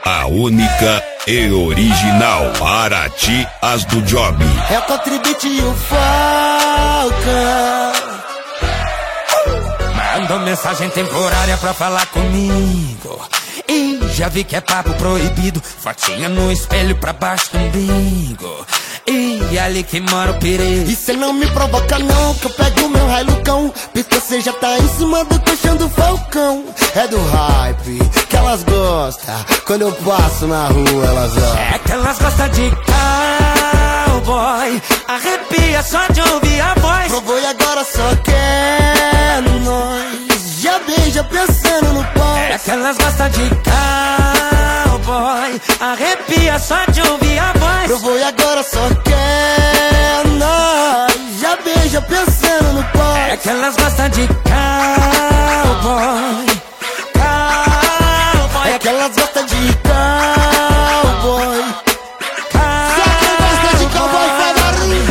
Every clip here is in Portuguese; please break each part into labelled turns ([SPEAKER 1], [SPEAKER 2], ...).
[SPEAKER 1] A única e original para ti, as do Job.
[SPEAKER 2] É o Contribute e o Falcão.
[SPEAKER 3] Mandou mensagem temporária pra falar comigo. E já vi que é papo proibido. Fotinha no espelho pra baixo do umbigo. E ali que mora o perigo.
[SPEAKER 2] E cê não me provoca não, que eu pego o meu Hilux. Porque cê já tá em cima do colchão do Falcão. É do hype que elas gostam. Quando eu passo na rua elas ó.
[SPEAKER 3] É que elas gostam de cowboy. Arrepia só de ouvir a voz.
[SPEAKER 2] Provou e agora só quer nós. Já beija pensando no pó.
[SPEAKER 3] É que elas gostam de cowboy. Arrepia só de ouvir a voz.
[SPEAKER 2] Provou e agora só quer nós. Já beija pensando no pó.
[SPEAKER 3] É que elas gostam de cowboy. Cowboy.
[SPEAKER 2] É que elas gostam de cowboy. Só quem gosta de cowboy faz barulho.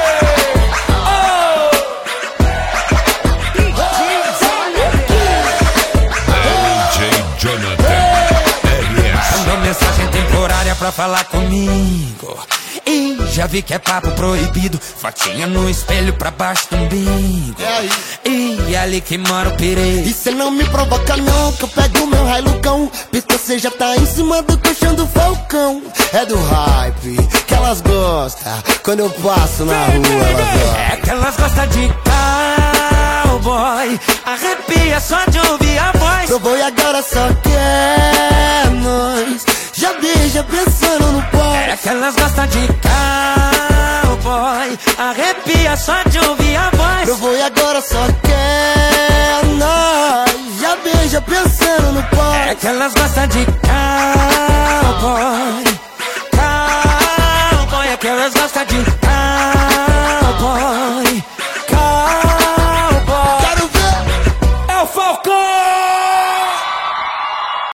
[SPEAKER 1] DJ Jonathan RS.
[SPEAKER 3] Mandou mensagem temporária pra falar comigo. E já vi que é papo proibido. Fotinha no espelho pra baixo do umbigo. E ali que mora o perigo.
[SPEAKER 2] E cê não me provoca não, que eu pego o meu Hilux. Porque cê já tá em cima do colchão do Falcão. É do hype que elas gostam. Quando eu passo na rua elas ó.
[SPEAKER 3] É que elas gostam de cowboy. Arrepia só de ouvir a voz.
[SPEAKER 2] Provou e agora só quer nós. Já beija pensando no pó.
[SPEAKER 3] É que elas gostam de cowboy. Arrepia só de ouvir a voz.
[SPEAKER 2] Provou e agora só quer nós. Já beija pensando no pó.
[SPEAKER 3] É que elas gostam de cowboy. Cowboy. É que elas gostam de